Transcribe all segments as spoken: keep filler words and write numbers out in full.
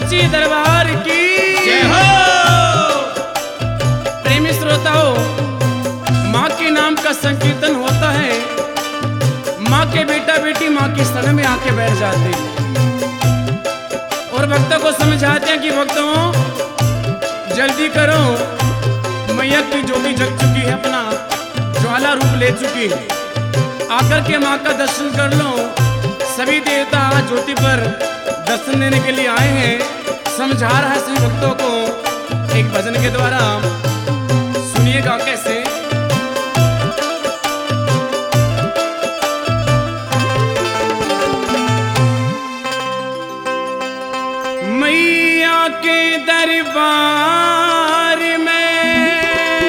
सच्ची दरबार की जय हो। प्रेमी श्रोताओं, माँ के नाम का संकीर्तन होता है। माँ के बेटा बेटी माँ की शरण में आके बैठ जाते हैं और भक्तों को समझाते हैं कि भक्तों जल्दी करो, मैया की ज्योति जग चुकी है, अपना ज्वाला रूप ले चुकी है, आकर के माँ का दर्शन कर लो। सभी देवता ज्योति पर दर्शन देने के लिए आए हैं। समझा रहा है सभी भक्तों को एक भजन के द्वारा। सुनिएगा कैसे। मैया के दरबार में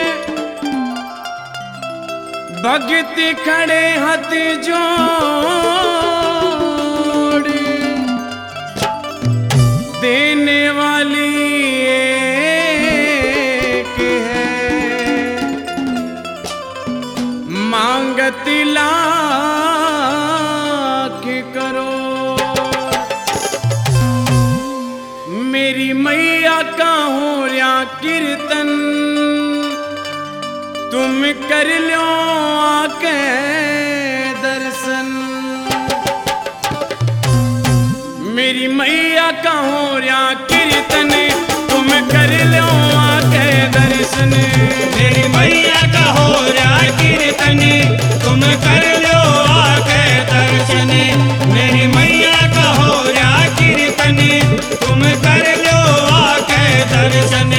भक्त खड़े हाथ जोड़, देने वाली एक है, मांगत लाख करो। मेरी मैया का हो या कीर्तन, तुम कर लो आके दर्शन। मेरी मैया का हो या कीर्तन, तुम कर लो आके दर्शन। मेरी मैया का हो रहा कीर्तन, तुम कर लो आके दर्शन। मेरी मैया का हो रहा कीर्तन, तुम कर लो आके दर्शन।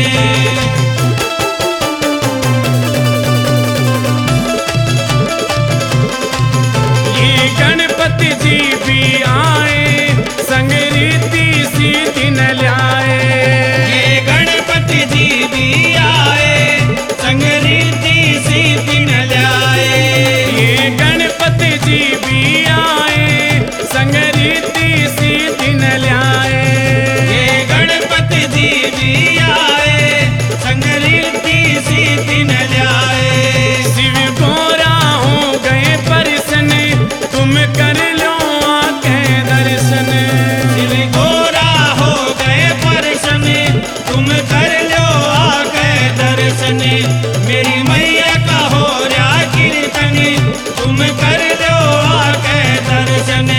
ये गणपति जी भी आए, संग रीति सीधी न ल्याए। ये गणपति जी भी आए, संग रीति सीधी न ल्याए। ये गणपति जी भी आए, संग रीति सीधी न ल्याए। ये गणपति जी भी आए, संग रीति सीधी न ल्याए। शिव गोरा हो गए परसन, तुम कर लो आके दर्शन। शिव गोरा हो गए परसन, तुम कर लो आके दर्शन। मेरी मैया का हो रहा कीर्तन, तुम कर लो आके दर्शन।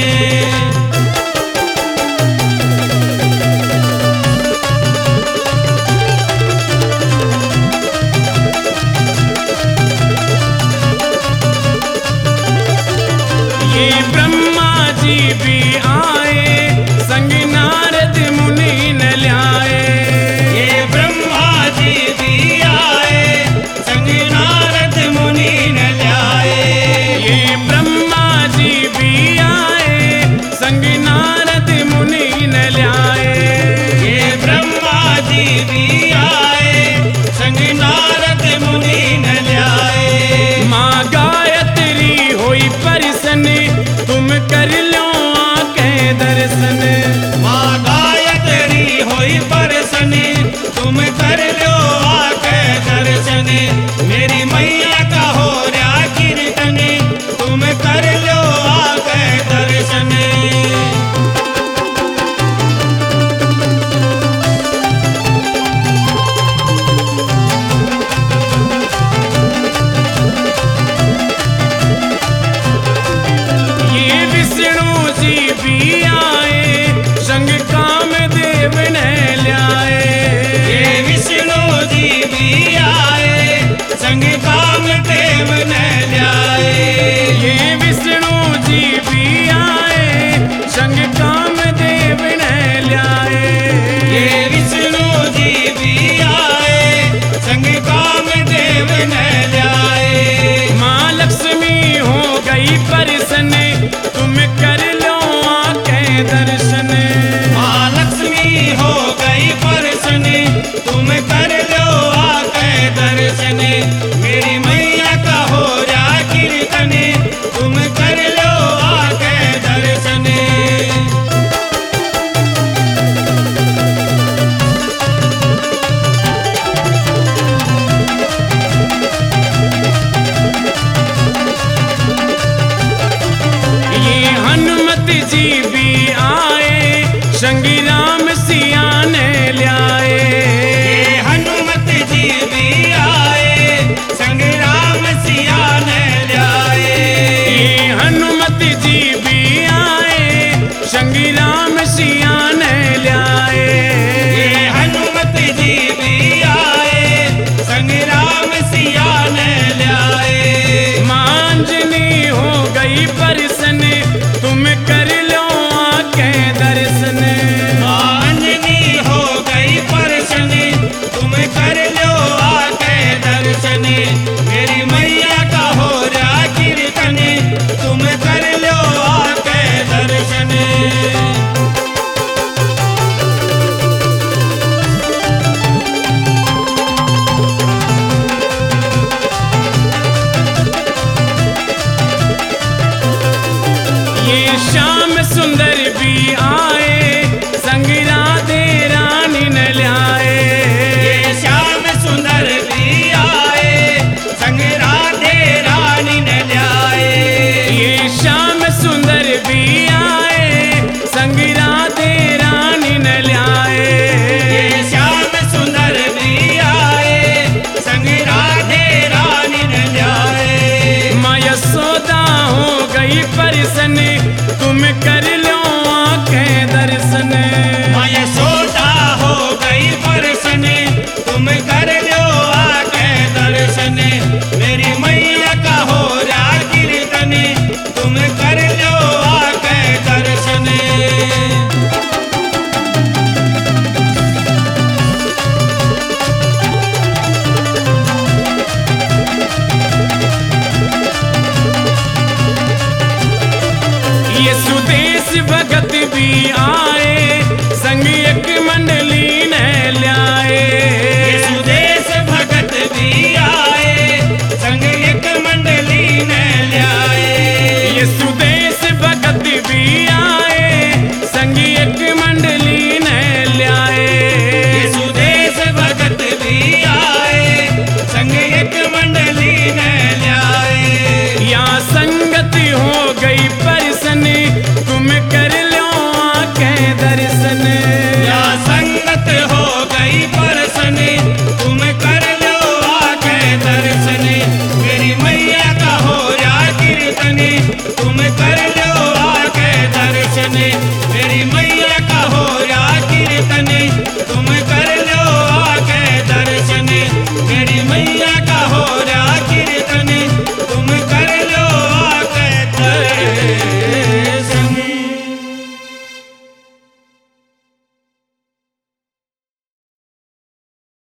ये ब्रह्मा जी भी आए, संग नारद मुनि न ल्याए। ये ब्रह्मा जी भी आए, दर्शन